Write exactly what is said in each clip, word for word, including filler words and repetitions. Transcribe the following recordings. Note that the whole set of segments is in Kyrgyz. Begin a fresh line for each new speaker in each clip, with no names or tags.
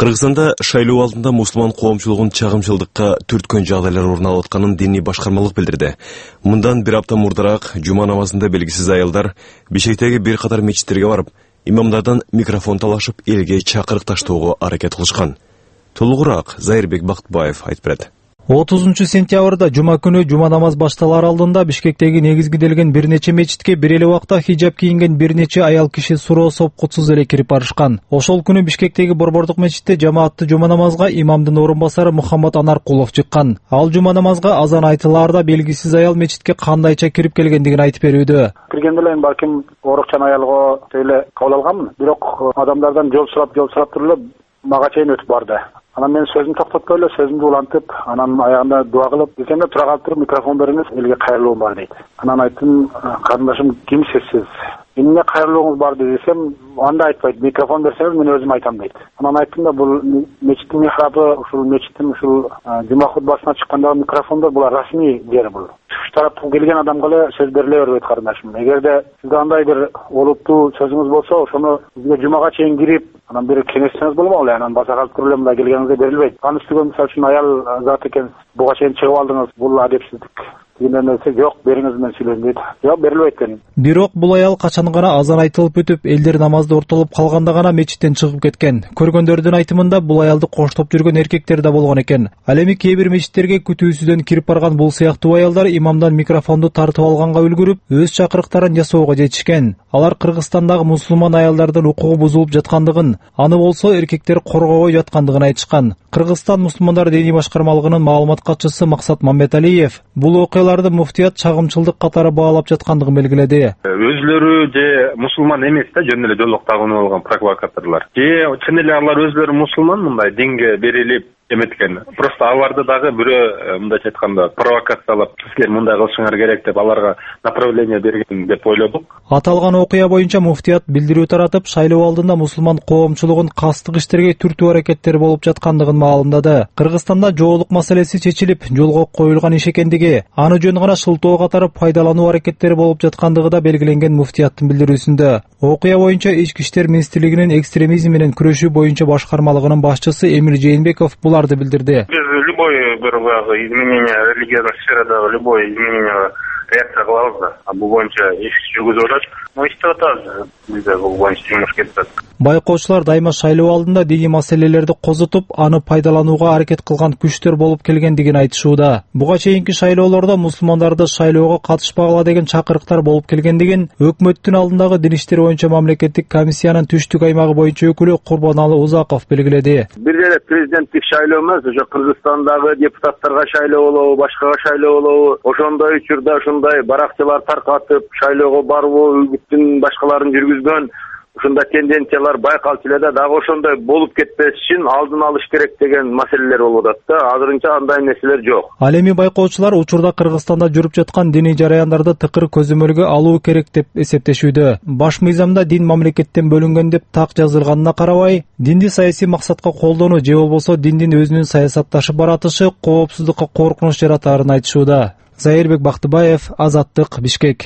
Кыргызстанда шайлоо алдында мусулман коомчулугун чагымчылдыкка түрткөн жагдайлар орун алып атканын диний башкармалык билдирди. Мындан бир апта мурдараак жума намазында белгисиз аялдар Бишкектеги бир катар мечиттерге барып, имамдардан микрофон талашып, элге чакырык таштоого аракет кылышкан. Толугураак Зайырбек Бактыбаев айтып берет.
отузунчу сентябрда жума күнү жума намаз башталар алдында Бишкектеги негизгиделген бир нече мечитке бир эле убакта хиджаб кийинген бир нече аял киши суроо сопкутсуз эле кирип барышкан. Ошол күнү Бишкектеги Борбордук мечитте жамаатты жума намазга имамдын орун басары Мухаммад Анаркулов чыккан. Ал жума намазга азан айтылаарда белгисиз аял мечитке кандайча кирип келгендигин айтып берүүдө.
Киргенде эле балким оорукчан аялга тейле кабыл алганмын. Бирок адамдардан жол сурап, жол сурап туруп мага чейин өтүп барды. Анан мен сөзүмдү токтотпой эле сөзүмдү улантып, анан аягында дуа кылып, десемде тура калып туруп микрофон бериңиз, элге кайрылуум бар дейт. Анан айттым, карындашым кимсиз сиз? Эмне кайрылууңуз бар десем, анда айтпайт, микрофон берсеңиз мен өзүм айтам дейт. Анан айттым да, бул мечиттин михрабы, ушул мечиттин ушул жума хутбасына чыккандагы микрофондор бул расмий жери бул. Үч тараптан келген адамга эле сөз бериле бербейт карындашым. Эгерде сизде андай бир олуттуу сөзүңүз болсо, ошону бизге жумага чейин кирип, анан бир кеңешсеңиз болмок эле, анан баса калып туруп эле мындай келгениңизде берилбейт. Аны үстүгө мисалы үчүн аял зат экен, буга чейин чыгып алдыңыз, бул адепсиздик. Жок, бериңиз мен сүйлөйм дейт. Жок, берилбейт дедим.
Бирок бул аял качан гана азан айтылып өтүп, элдер намазды ортолуп калганда гана мечиттен чыгып кеткен. Көргөндөрдүн айтымында бул аялды коштоп жүргөн эркектер да болгон экен. Ал эми кээ бир мечиттерге күтүүсүздөн кирип барган бул сыяктуу аялдар имамдан микрофонду тартып алганга үлгүрүп, өз чакырыктарын жасоого жетишкен. Алар Кыргызстандагы мусулман аялдардын укугу бузулуп жаткандыгын, аны болсо эркектер коргобой жаткандыгын айтышкан. Кыргызстан мусулмандар диний башкармалыгынын маалымат катчысы Максат Мамбеталиев бул окуяларды муфтият чагымчылдык катары баалап жаткандыгын белгиледи.
Өзлөрү же мусулман эмес да, жөн эле жолдоктогу болгон провокаторлор. Же чын эле алар өзлөрү мусулман, мындай динге берилип эметкен. Просто аларды дагы бирөө мындайча айтканда провокациялап, силер мындай кылышыңар керек деп аларга направление берген деп ойлодук.
Аталган окуя боюнча муфтият билдирүү таратып, шайлоо алдында мусулман коомчулугун кастык иштерге түртүү аракеттери болуп жаткандыгын маалымдады. Кыргызстанда жоолук маселеси чечилип, жолго коюлган иш экендиги, аны жөн гана шылтоо катары пайдалануу аракеттери болуп жаткандыгы да белгиленген муфтияттын билдирүүсүндө. Окуя боюнча Ички иштер министрлигинин экстремизм менен күрөшүү боюнча башкармалыгынын башчысы Эмир Жээнбеков буларды билдирди.
Любое изменение религиозной сферы, любое изменение реакция кылабыз да. А бул боюнча иш жүргүзүп атат. Ну иштеп атабыз. Бизде бул боюнча жумуш кетип атат.
Байкоочулар дайыма шайлоо алдында диний маселелерди козутуп, аны пайдаланууга аракет кылган күчтөр болуп келгендигин айтышууда. Буга чейинки шайлоолордо мусулмандарды шайлоого катышпагыла деген чакырыктар болуп келгендигин өкмөттүн алдындагы дин иштери боюнча мамлекеттик комиссиянын түштүк аймагы боюнча өкүлү Курбаналы Узаков белгиледи.
Бир эле президенттик шайлоо эмес, ошо Кыргызстандагы депутаттарга шайлоо болобу, башкага шайлоо болобу, ошондой учурда ушундай баракчалар таркатып, шайлоого баруу үгүттүн башкаларын жүргүзгөн ушундай тенденциялар байкалчу эле да, дагы ошондой болуп кетпеш үчүн алдын алыш керек деген маселелер болуп атат да. Азырынча андай нерселер жок.
Ал эми байкоочулар учурда Кыргызстанда жүрүп жаткан диний жараяндарды тыкыр көзөмөлгө алуу керек деп эсептешүүдө. Баш мыйзамда дин мамлекеттен бөлүнгөн деп так жазылганына карабай, динди саясий максатка колдонуу же болбосо диндин өзүнүн саясатташып баратышы коопсуздукка коркунуч жаратаарын айтышууда. Зайырбек Бактыбаев, Азаттык, Бишкек.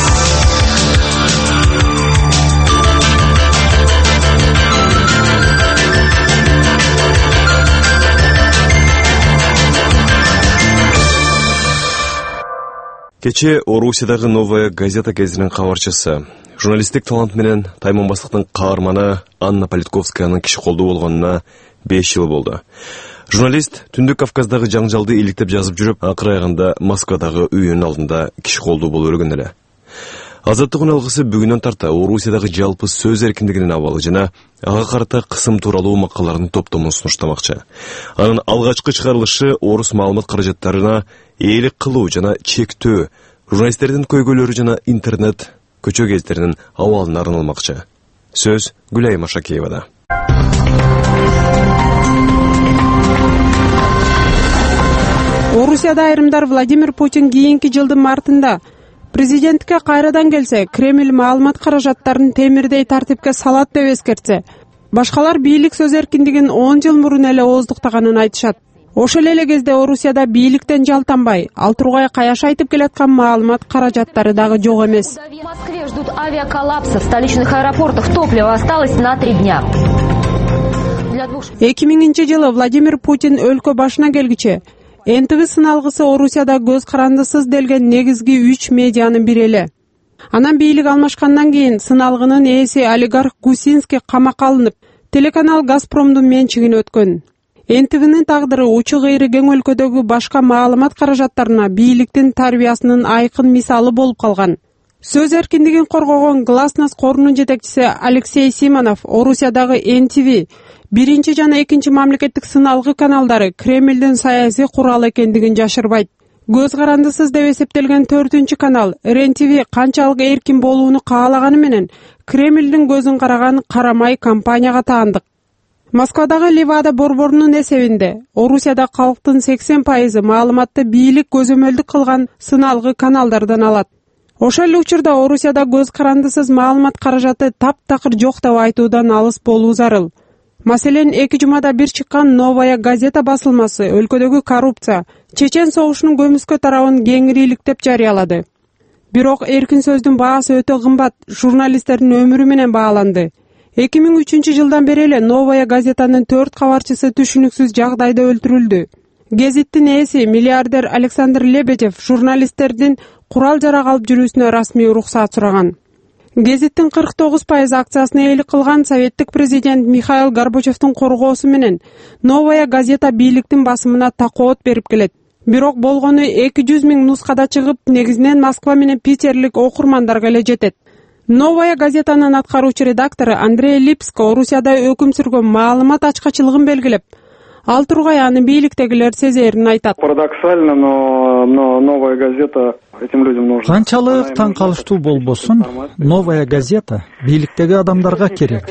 Кече Орусиядагы Новая газета кезинин кабарчысы, журналисттик талант менен Тайманбастыктын каарманы Анна Политковскаянын киши колдуу болгонуна беш жыл болду. Журналист Түндүк Кавказдагы жаңжалды иликтеп жазып жүрүп, акыры аягында Москвадагы үйүнүн алдында киши колдуу болуп өлгөн эле. Азаттыктын алгысы бүгүнөн тарта Орусиядагы жалпы сөз эркиндигинин абалы жана ага карата кысым тууралуу макалалардын топтомун сунуштамакчы. Анын алгачкы чыгарылышы орус маалымат каражаттарына ээлик кылуу жана чектөө, журналисттердин көйгөйлөрү жана интернет көчө кездеринин абалына арналмакчы. Сөз Гүлай Машакеевада.
Орусияда айрымдар Владимир Путин кийинки жылдын мартында президенттикке кайрадан келсе, Кремль маалымат каражаттарын темирдей тартипке салат деп эскертсе, башкалар бийлик сөз эркиндигин он жыл мурун эле ооздуктаганын айтышат. Ошол эле кезде Орусияда бийликтен жалтанбай, ал тургай каяш айтып келаткан маалымат каражаттары дагы жок эмес.
В Москве ждут авиаколлапса. В столичных аэропортах топливо осталось на три дня.
эки миңинчи жылы Владимир Путин өлкө башына келгиче эн тэ вэ сыналгысы Орусияда көз карандысыз делген негизги үч медианын бири эле. Анан бийлик алмашкандан кийин сыналгынын ээси олигарх Гусинский камакка алынып, телеканал Газпромдун менчигине өткөн. эн тэ вэнин тагдыры учу кыйры кең өлкөдөгү башка маалымат каражаттарына бийликтин тарбиясынын айкын мисалы болуп калган. Сөз эркиндигин коргогон Гласность корунун жетекчиси Алексей Симонов Орусиядагы эн тэ вэ биринчи жана экинчи мамлекеттик сыналгы каналдары Кремлдин саясий куралы экендигин жашырбайт. Көз карандысыз деп эсептелген төртүнчү канал эр эн тэ вэ канчалык эркин болууну каалаганы менен Кремлдин көзүн караган карамай компанияга таандык. Москвадагы Левада борборунун эсебинде Орусияда калктын сексен пайызы маалыматты бийлик көзөмөлдүк кылган сыналгы каналдардан алат. Ошол эле учурда Орусияда көз карандысыз маалымат каражаты таптакыр жок деп айтуудан алыс болуу зарыл. Маселен, эки жумада бир чыккан Новая газета басылмасы өлкөдөгү коррупция, Чечен согушунун көмүскө тарабын кеңирийликтеп жарыялады. Бирок эркин сөздүн баасы өтө кымбат, журналисттердин өмүрү менен бааланды. эки миң үчүнчү жылдан бери эле Новая газетанын төрт кабарчысы түшүнүксүз жагдайда өлтүрүлдү. Гезиттин ээси миллиардер Александр Лебедев журналисттердин курал-жарак алып жүрүүсүнө расмий уруксаат сураган. Гезиттин кырк тогуз пайыз акциясын ээлик кылган советтик президент Михаил Горбачевдин коргоосу менен Новая газета бийликтин басымына такоот берип келет. Бирок болгону эки жүз миң нускада чыгып, негизинен Москва менен питерлик окурмандарга эле жетет. Новая газетанын аткаруучу редактору Андрей Липско Орусияда өкүм сүргөн маалымат ачкачылыгын белгилеп, ал тургай аны бийликтегилер сезерин айтат.
Парадоксально, но, но Новая газета этим людям нужна.
Канчалык таң калыштуу болбосун, Новая газета бийликтеги адамдарга керек.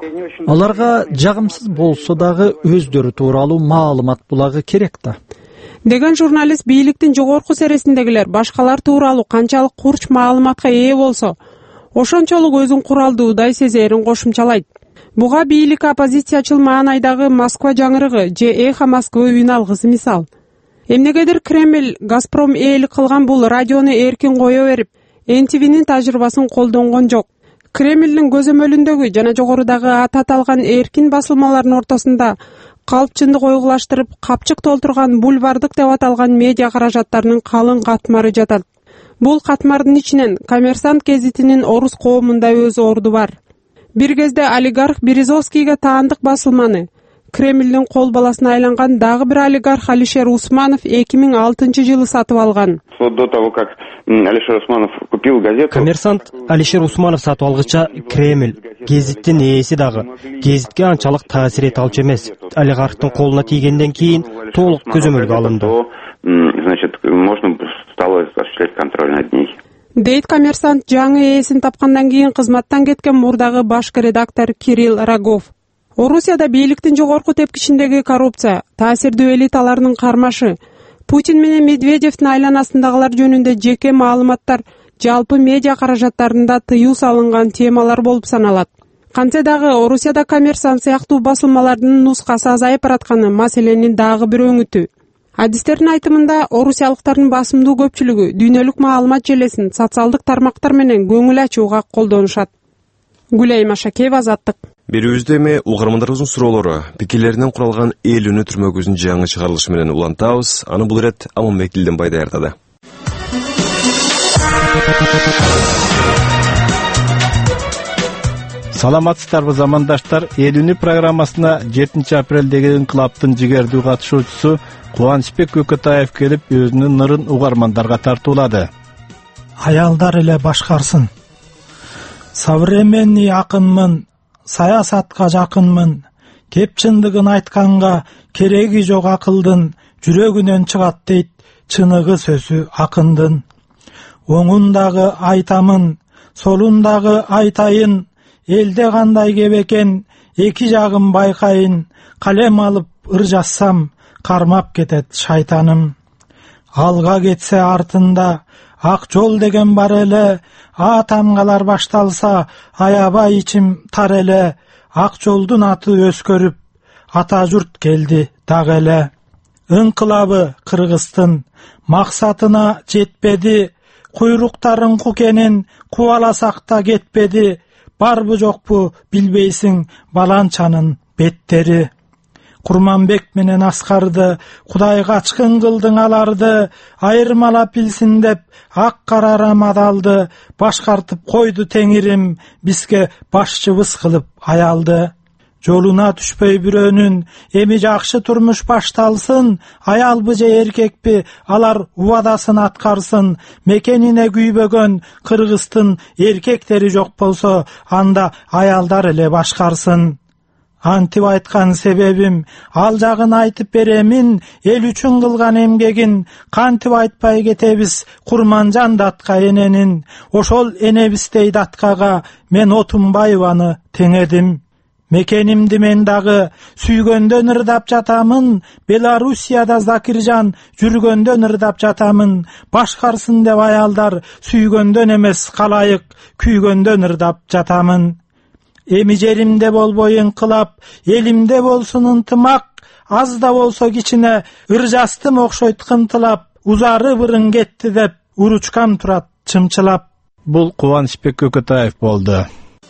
Аларга жагымсыз болсо дагы өздөрү тууралуу маалымат булагы керек да.
Деген журналист бийликтин жогорку сересиндегилер башкалар тууралуу канчалык курч маалыматка ээ болсо, ошончолук өзүн куралдуудай сезерин кошумчалайт. Буга бийлик оппозициячыл маанайдагы Москва жаңырыгы же Эхо Москвы үн алгысы мисал. Эмнегедир Кремль Газпром ээлик кылган бул радиону эркин кое берип, эн тэ вэнин тажрыйбасын колдонгон жок. Кремлдин көзөмөлүндөгү жана жогорудагы аты аталган эркин басылмалардын ортосунда калпчындык ойгулаштырып, капчык толтурган бульвардык деп аталган медиа каражаттарынын калың катмары жатат. Бул катмардын ичинен Коммерсант гезитинин орус коомунда өз орду бар. Бир кезде олигарх Березовскийге таандык басылманы Кремлдин кол баласына айланган дагы бир олигарх Алишер Усманов эки миң алтынчы жылы сатып алган.
До того, как Алишер Усманов купил газету.
Коммерсант Алишер Усманов сатып алгыча Кремль гезиттин ээси дагы гезитке анчалык таасир эте алчу эмес. Олигархтын колуна тийгенден кийин толук көзөмөлгө алынды.
Значит, можно стало осуществлять контроль над ней.
Дейт Коммерсант жаңы ээсин тапкандан кийин кызматтан кеткен мурдагы башкы редактор Кирилл Рогов. Орусияда бийликтин жогорку тепкичиндеги коррупция, таасирдүү элиталарынын кармашы, Путин менен Медведевдин айланасындагылар жөнүндө жеке маалыматтар, жалпы медиа каражаттарында тыюу салынган темалар болуп саналат. Кантсе дагы Орусияда Коммерсант сыяктуу басылмалардын нускасы азайып баратканы маселенин дагы бир өңүтү. Адистердин айтымында орусиялыктардын басымдуу көпчүлүгү дүйнөлүк маалымат желесин социалдык тармактар менен көңүл ачууга колдонушат. Гүлай Машакеева, Азаттык.
Берүүбүздө эми угармандарыбыздын суроолору, пикирлеринен куралган эл үнү түрмөгүбүздүн жаңы чыгарылышы менен улантабыз. Аны бул ирет Аманбек Дилденбай даярдады.
Саламатсыздарбы замандаштар, эл үнү программасына жетинчи апрелдеги инкылаптын жигердүү катышуучусу Кубанычбек Көкөтаев келип өзүнүн нырын угармандарга тартуулады.
Аялдар эле башкарсын. Современный акынмын, саясатка жакынмын. Кеп чындыгын айтканга кереги жок акылдын, жүрөгүнөн чыгат дейт чыныгы сөзү акындын. Оңундагы айтамын, солундагы айтайын, элде кандай кеп экен, эки жагын байкайын, калем алып ыр жазсам, кармап кетет шайтаным. Алга кетсе артында ак жол деген бар эле, а тамгалар башталса аябай ичим тар эле, ак жолдун аты өскөрүп, ата журт келди дагы эле. Инкылабы Кыргыздын максатына жетпеди, куйруктарын кукенин кубаласак да кетпеди, барбы жокпу билбейсиң баланчанын беттери. Курманбек менен Аскарды Кудай качкын кылдың аларды, айырмалап билсин деп ак кара рамадалды башкартып койду Теңирим, бизге башчыбыз кылып аялды. Жолуна түшпөй бирөөнүн эми жакшы турмуш башталсын, аялбы же эркекпи алар убадасын аткарсын. Мекенине күйбөгөн Кыргыздын эркектери жок болсо, анда аялдар эле башкарсын. Антип айткан себебим, ал жагын айтып беремин, эл үчүн кылган эмгегин кантип айтпай кетебиз Курманжан датка эненин. Ошол энебиздей daткага мен Отунбаеваны теңедим. Мекенимди мен дагы сүйгөндөн ырдап жатамын, Белоруссияда Закиржан жүргөндөн ырдап жатамын. Башкарсын деп аялдар сүйгөндөн эмес, калайык күйгөндөн ырдап жатамын. Эми жеримде болбой ыңкылап, элимде болсун ынтымак, аз да болсо кичине ыржастым окшойт кымтылап, узары бырың кетти деп уручкам турат чымчылап.
Бул Кубанычбек Көкөтаев болду.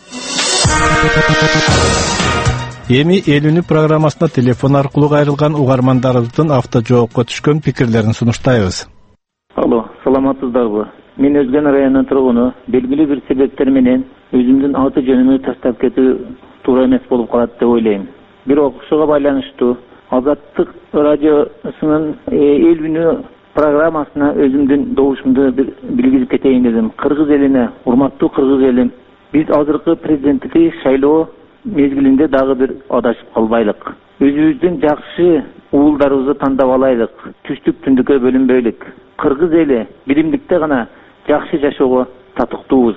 Эми эл үнү программасына телефон аркылуу кайрылган угармандарыбыздын автожоопко түшкөн пикирлерин сунуштайбыз.
Алло, саламатсыздарбы? Мен Өзгөн районунун тургуну, белгилүү бир себептер менен өзүмдүн аты жөнүмдү таштап кетүү туура эмес болуп калат деп ойлойм. Бирок ушуга байланыштуу Азаттык радиосунун эл үнү программасына өзүмдүн добушумду билгизип кетейин дедим. Кыргыз элине, урматтуу кыргыз элим, биз азыркы президенттик шайлоо мезгилинде дагы бир адашып калбайлык. Өзүбүздүн жакшы уулдарыбызды тандап алайлык. Түштүк түндүккө бөлүнбөйлүк. Кыргыз эли биримдикте гана жакшы жашоого татыктуубуз.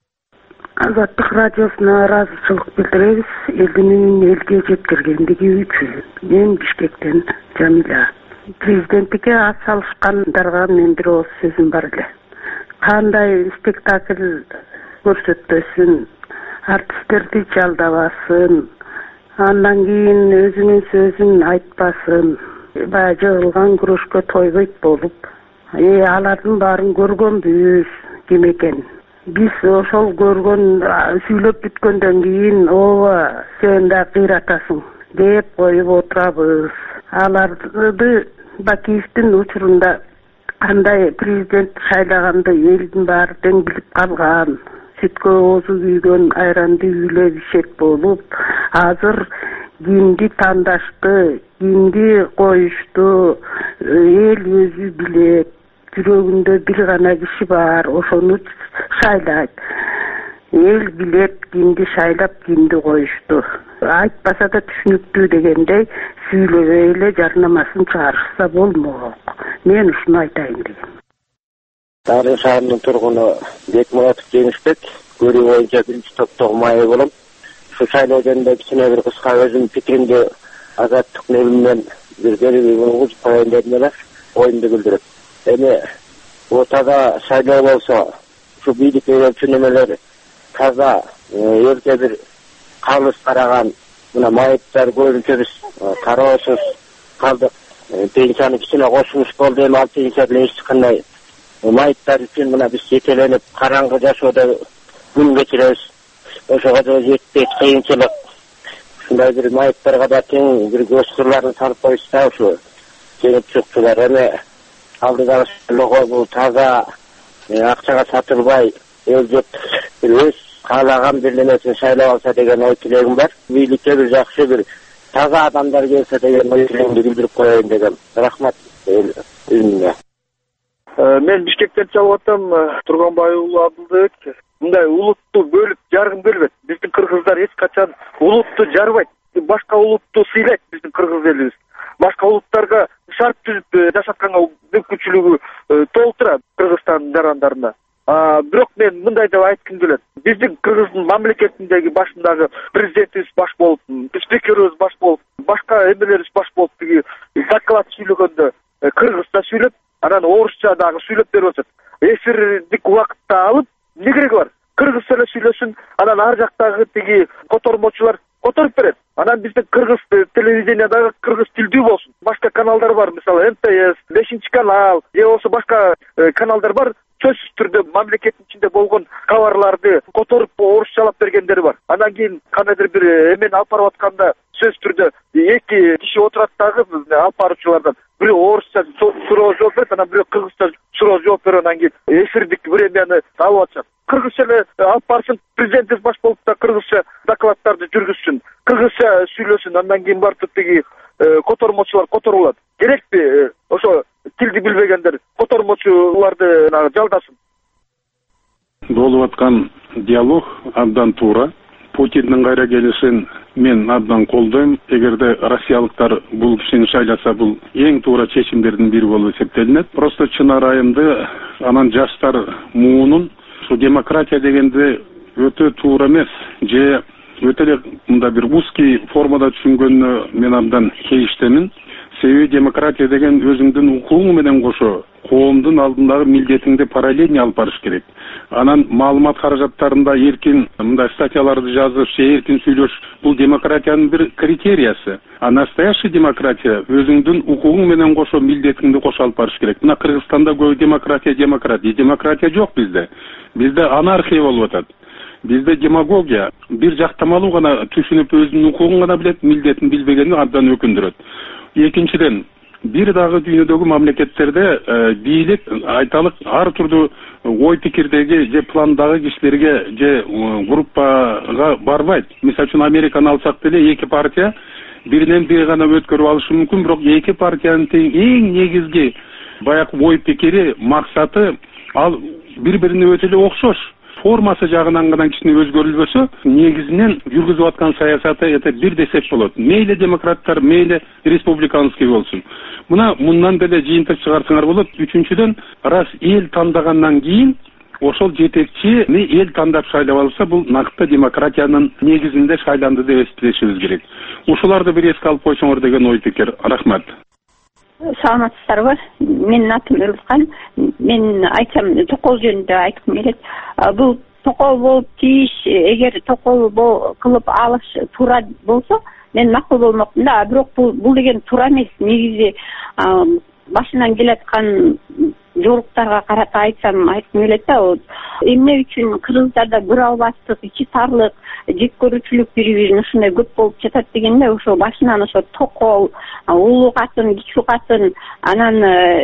Азаттык радиосуна ыраазычылык билдиребиз. Элдин элге жеткиргендиги үчүн. Мен Бишкектен Жамиля. Президенттикке ат салышкандарга мен бир ооз сөзүм бар эле. Кандай спектакль көрсөтпөсүн, артисттерди жалдабасын, андан кийин өзүнүн сөзүн айтпасын, баягы жыгылган күрөшкө тойбойт болуп, э алардын баарын көргөнбүз ким экен. Биз ошол көргөн сүйлөп бүткөндөн кийин ооба сен да кыйратасың деп коюп отурабыз. Аларды Бакиевдин учурунда кандай президент шайлаганды элдин баары тең билип калган. Сүткө оозу күйгөн айранды үйлөп ишет болуп, азыр кимди тандашты, кимди коюшту, эл өзү билет. Жүрөгүндө бир гана киши бар, ошону шайлайт. Эл билет кимди шайлап, кимди коюшту. Айтпаса да түшүнүктүү дегендей сүйлөбөй эле жарнамасын чыгарышса болмок. Мен ушуну айтайын дегем.
Тарын шаарынын тургуну Бекмуратов Жеңишбек, көрүү боюнча биринчи топтогу маай болом. Ушу шайлоо жөнүндө кичине бир кыска өзүмдүн пикиримди Азаттык менен бирге угуп коеюн дедим эле, оюмду билдирип. Эми ортада шайлоо болсо, ушу бийлик өкмөт немелер таза, эрте бир калыс караган, мына майыптар көбүнчө биз кароосуз калдык. Пенсияны кичине кошулуш болду, эми ал пенсия менен эч кандай майыптар үчүн мына биз жетеленип караңгы жашоодо күн кечиребиз. Ошого да жетпейт кыйынчылык. Ушундай бир майыптарга да тең бир көз кырларын салып коюшса, ушу жеңип чыкчулар. Эми алдыдагы шайлоого бул таза акчага сатылбай, эл жеп өз каалаган бир нерсени шайлап алса деген ой тилегим бар. Бийликке бир жакшы бир таза адамдар келсе деген ой тилегимди билдирип коеюн дегем. Рахмат элине.
Мен Бишкектен чалып атам, Турганбай уулу Абдылбек. Мындай улутту бөлүп жаргым келбейт. Биздин кыргыздар эч качан улутту жарбайт. Башка улутту сыйлайт биздин кыргыз элибиз. Башка улуттарга шарт түзүп жашатканга мүмкүнчүлүгү толтура Кыргызстан жарандарына. Бирок мен мындай деп айткым келет. Биздин Кыргыздын мамлекетиндеги башындагы президентибиз баш болуп, спикерибиз баш болуп, башка эмелерибиз баш болуп, тиги доклад сүйлөгөндө кыргызча сүйлөп, анан орусча дагы сүйлөп берип атат. Эфирдик убакытта алып, эмне кереги бар? Кыргызча эле сүйлөсүн, анан ар жактагы тиги котормочулар которуп берет. Анан биздин кыргыз телевидениядагы кыргыз тилдүү болсун. Башка каналдар бар, мисалы эм тэ эс, бешинчи канал, же болсо башка каналдар бар. Сөзсүз түрдө мамлекеттин ичинде болгон кабарларды которуп орусчалап бергендери бар. Анан кийин кандайдыр бир эмени алып барып атканда сөзсүз түрдө эки киши отурат дагы биздин алып баруучулардан бирөө орусча суроо жооп берет, анан бирөө кыргызча суроо жооп берип, анан кийин эфирдик времяны алып атышат. Кыргызча эле алып барсын, президентибиз баш болуп да кыргызча докладдарды жүргүзсүн, кыргызча сүйлөсүн, андан кийин барып тиги котормочулар которулат. Керекпи ошо тилди билбегендер котормочуларды жалдасын.
Болуп аткан диалог абдан туура. Путиндин кайра келишин мен абдан колдойм. Эгерде россиялыктар бул кишини шайласа, бул эң туура чечимдердин бири болуп эсептелинет. Просто чын арайымды анан жаштар муунун ушу демократия дегенде өтө туура эмес, же өтө эле мында бир узкий формада түшүнгөнүнө мен абдан кейиштемин. Себеби демократия деген өзүңдүн укугуң менен кошо коомдун алдындагы милдетиңди параллельно алып барыш керек. Анан маалымат каражаттарында эркин мындай статьяларды жазыш, эркин сүйлөш бул демократиянын бир критериясы. А настоящий демократия өзүңдүн укугуң менен кошо милдетиңди кошо алып барыш керек. Мына Кыргызстанда көп демократия, демократия, демократия жок бизде. Бизде анархия болуп атат. Бизде демагогия, бир жактамалуу гана түшүнүп өзүнүн укугун гана билет, милдетин билбегени абдан өкүндүрөт. Экинчиден, бир дагы дүйнөдөгү мамлекеттерде бийлик айталык ар түрдүү ой пикирдеги же пландагы кишилерге же группага барбайт. Мисалы үчүн Американы алсак деле эки партия биринен бири гана өткөрүп алышы мүмкүн, бирок эки партиянын тең эң негизги баягы ой пикири, максаты ал бири-бирине өтө эле окшош. Формасы жагынан гана кичине өзгөрүлбөсө, негизинен жүргүзүп аткан саясаты это бир десек болот. Мейли демократтар, мейли республиканский болсун. Мына мындан деле жыйынтык чыгарсаңар болот. Үчүнчүдөн, раз эл тандагандан кийин ошол жетекчини эл тандап шайлап алса, бул накытта демократиянын негизинде шайланды деп эсептешибиз керек. Ушуларды бир эске алып койсоңор деген ой пикир. Рахмат.
Саламатсыздарбы? Менин атым Ылыскан. Мен айтсам токол жөнүндө айткым келет. Бул токол болуп тийиш, эгер токол кылып алыш туура болсо, мен макул болмокмун да, бирок бул бул деген туура эмес. Негизи башынан келаткан жоруктарга карата айтсам айткым келет да, эмне үчүн кыргыздарда бир албастык, ичи тарлык, жек көрүүчүлүк бири-бирин ушундай көп болуп жатат дегенде, ошо башынан ошо токол, улуу катын, кичүү катын, анан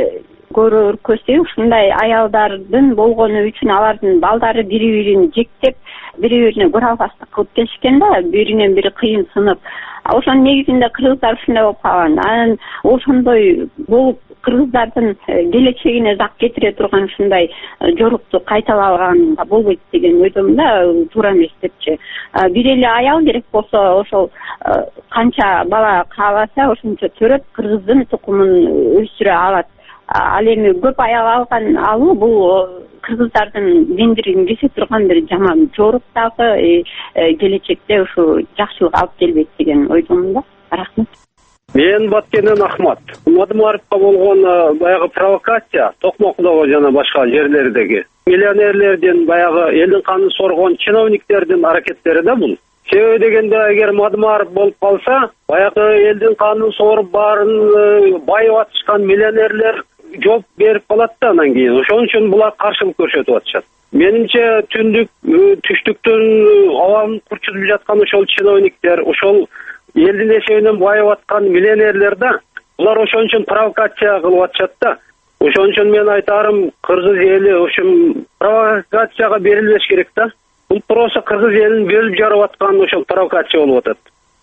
көрөркөсү ушундай аялдардын болгону үчүн алардын балдары бири-бирин жектеп, бири-бирине көрө албастык кылып келишкен да, биринен бири кыйын сынып. Ошонун негизинде кыргыздар ушундай болуп калган. Анан ошондой болуп кыргыздардын келечегине зак кетире турган ушундай жорукту кайталалган болбойт деген ойдомун да, туура эмес депчи. Бир эле аял керек болсо, ошол канча бала кааласа ошончо төрөп кыргыздын тукумун өстүрө алат. Ал эми көп аял алган алуу бул кыргыздардын гендерин кесе турган бир жаман жорук дагы келечекте ушу жакшылык алып келбейт деген ойдомун да. Рахмат.
Мен Баткенден Ахмат. Мадымаровго болгон баягы провокация Токмокдогу жана башка жерлердеги миллионерлердин, баягы элдин канын соргон чиновниктердин аракеттери да бул. Себеби дегенде, эгер Мадымаров болуп калса, баягы элдин канын сорып баарын байып атышкан миллионерлер жооп берип калат да анан кийин. Ошон үчүн булар каршылык көрсөтүп атышат. Менимче түндүк түштүктөн абалын курчутуп жаткан ошол чиновниктер, ошол элдин эсебинен байып аткан миллионерлер да, булар ошон үчүн провокация кылып атышат да. Ошон үчүн мен айтарым, кыргыз эли ошол провокацияга берилбеш керек да. Бул просто кыргыз элин бөлүп жарып аткан ошол провокация болуп атат.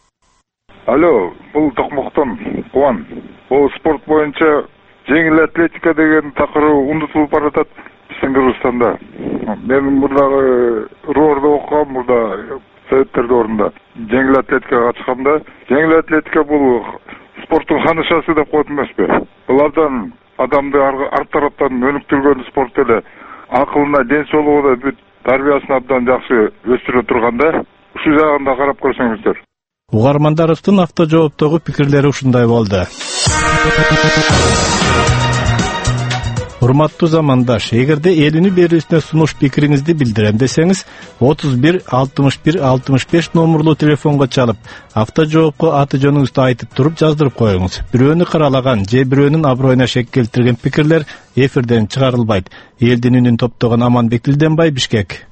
Алло, бул Токмоктон Кубан. Бул спорт боюнча жеңил атлетика деген такыруу унутулуп баратат биздин Кыргызстанда. Мен мурдагы Роордо окугам, мурда Советтер доорунда жеңил атлетикага катышканда, жеңил атлетика бул спорттун ханышасы деп коет эмеспи? Булардан адамды арт тараптан өнүктүргөн спорт эле акылына, ден соолугуна, бүт тарбиясын абдан жакшы өстүрө турганда, ушул жагын да карап көрсөңүздөр.
Угармандаровдун автожооптогу пикирлери ушундай болду. Урматтуу замандаш, эгерде элүүнү берүүсүнө сунуш пикириңизди билдирем десеңиз, отуз бир алтымыш бир алтымыш беш номурлуу телефонго чалып, автожоопко аты жөнүңүздү айтып туруп жаздырып коюңуз. Бирөөнү каралаган же бирөөнүн аброюна шек келтирген пикирлер эфирден чыгарылбайт. Элдин үнүн топтогон Аманбек Дилденбай, Бишкек.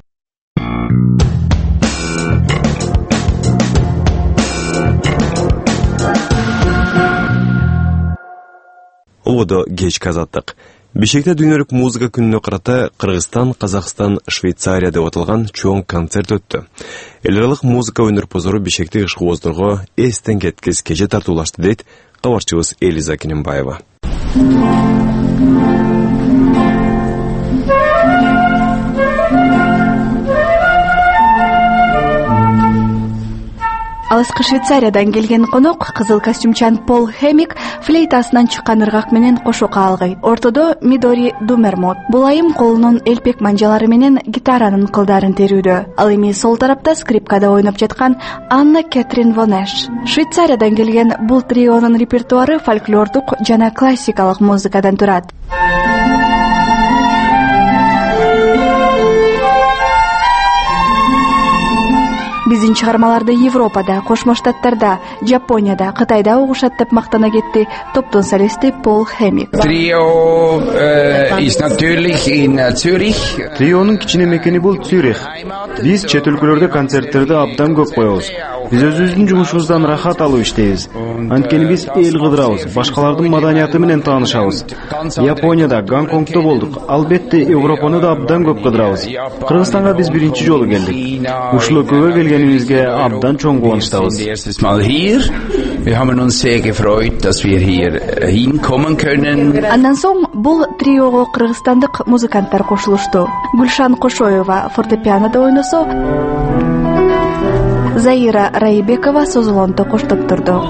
Улгодо кечки азаттык. Бишкекте дүйнөлүк музыка күнүнө карата Кыргызстан, Казакстан, Швейцария деп аталган чоң концерт өттү. Эл аралык музыка өнөрпөзөрү Бишкекте ышкыбоздорго эстен кеткис кече тартуулашты дейт кабарчыбыз Элиза Кинембаева.
Алыскы Швейцариядан келген конок кызыл костюмчан Пол Хемик флейтасынан чыккан ыргак менен кошо каалгайт. Ортодо Мидори Думермот. Бул айым колунун элпек манжалары менен гитаранын кылдарын терүүдө. Ал эми сол тарапта скрипкада ойноп жаткан Анна Кэтрин Вонеш. Швейцариядан келген бул трионун репертуары фольклордук жана классикалык музыкадан турат. Биздин чыгармаларды Европада, Кошмо Штаттарда, Жапонияда, Кытайда угушат деп мактана кетти топтун солисти Пол Хемик.
Trio is natürlich in Zürich.
Трионун кичине мекени бул Цюрих. Биз чет өлкөлөрдө концерттерди абдан көп коебуз. Биз өзүбүздүн жумушубуздан рахат алып иштейбиз. Анткени биз эл кыдырабыз, башкалардын маданияты менен таанышабыз. Японияда, Гонконгдо болдук. Албетте Европаны да абдан көп кыдырабыз. Кыргызстанга биз биринчи жолу келдик. Ушул өлкөгө келгенибизге абдан чоң кубанычтабыз.
Wir haben uns sehr gefreut, dass wir hier hinkommen können.
Андан соң бул триого кыргызстандык музыканттар кошулушту. Гүлшан Кошоева фортепианода ойносо, Заира Райбекова созулонто коштоп турду.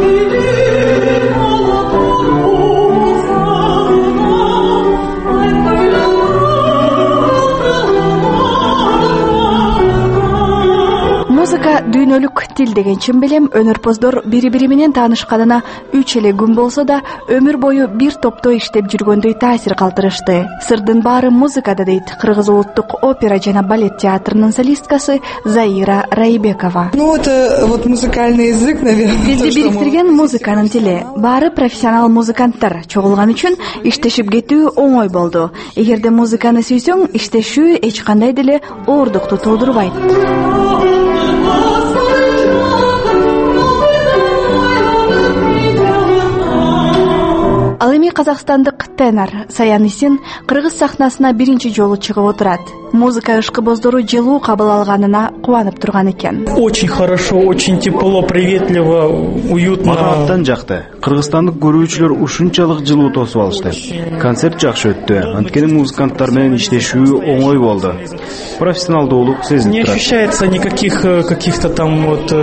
Музыка дүйнөлүк тил деген чембелем өнөрпоздор бири-бири менен таанышканына үч эле күн болсо да өмүр бою бир топто иштеп жүргөндөй таасир калтырышты. Сырдын баары музыкада дейт Кыргыз улуттук опера жана балет театрынын солисткасы Заира Райбекова.
Ну это вот музыкальный язык, наверное.
Бизди бириктирген музыканын тили. Баары профессионал музыканттар чогулган үчүн иштешип кетүү оңой болду. Эгерде музыканы сүйсөң, иштешүү эч кандай деле оордукту туудурбайт. Ал эми казакстандык тенор Саян Исин кыргыз сахнасына биринчи жолу чыгып отурат. Музыка ышкыбоздору жылуу кабыл алганына кубанып турган экен.
Очень хорошо, очень тепло, приветливо, уютно.
Мага абдан жакты. Кыргызстандык көрүүчүлөр ушунчалык жылуу тосуп алышты. Концерт жакшы өттү. Анткени музыканттар менен иштешүү оңой болду. Профессионалдуулук сезилип турат.
Не ощущается никаких каких-то там вот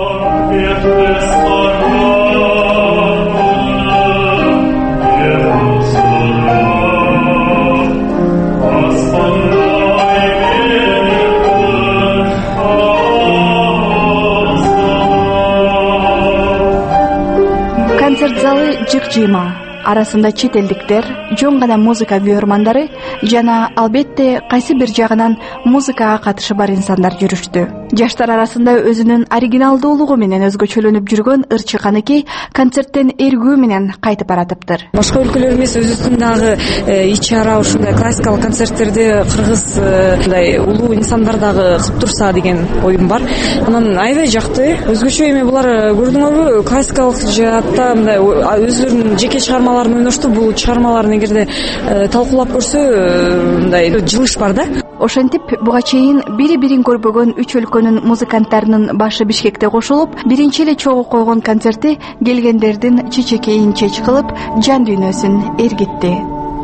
концерт залы жык-жыйма. Арасында чет элдиктер, жөн гана музыка күйөрмандары жана албетте кайсы бир жагынан музыкага катышы бар инсандар жүрүштү. Жаштар арасында өзүнүн оригиналдуулугу менен өзгөчөлөнүп жүргөн Ырчы Каныкей концерттен эргүү менен кайтып баратыптыр.
Башка өлкөлөр эмес, өзүбүздүн дагы ич ара ушундай классикалык концерттерди кыргыз мындай улуу инсандар дагы кылып турса деген оюм бар. Анан аябай жакты. Өзгөчө эми булар көрдүңөрбү, классикалык жаатта мындай өзүлөрүнүн жеке чыгармаларын ойношту. Бул чыгармаларын эгерде талкуулап көрсө, мындай жылыш бар да.
Ошентип буга чейин бири-бирин көрбөгөн үч өлкөнүн музыканттарынын башы Бишкекте кошулуп, биринчи эле чогуу койгон концерти келгендердин чечекейин чеч кылып, жан дүйнөсүн эргитти.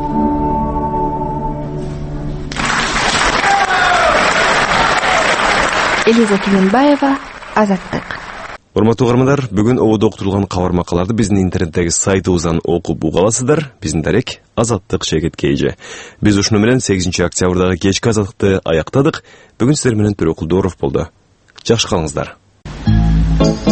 Элиза Кинембаева, Азаттык.
Урматтуу угармандар, бүгүн ободо окутулган кабар макаларды биздин интернеттеги сайтыбыздан окуп уга аласыздар. Биздин дарек Азаттык Шегет Кейже. Биз ушуну менен сегизинчи октябрдагы кечки Азаттыкты аяктадык. Бүгүн сиздер менен Төрөкүл Дооров болду. Жакшы калыңыздар.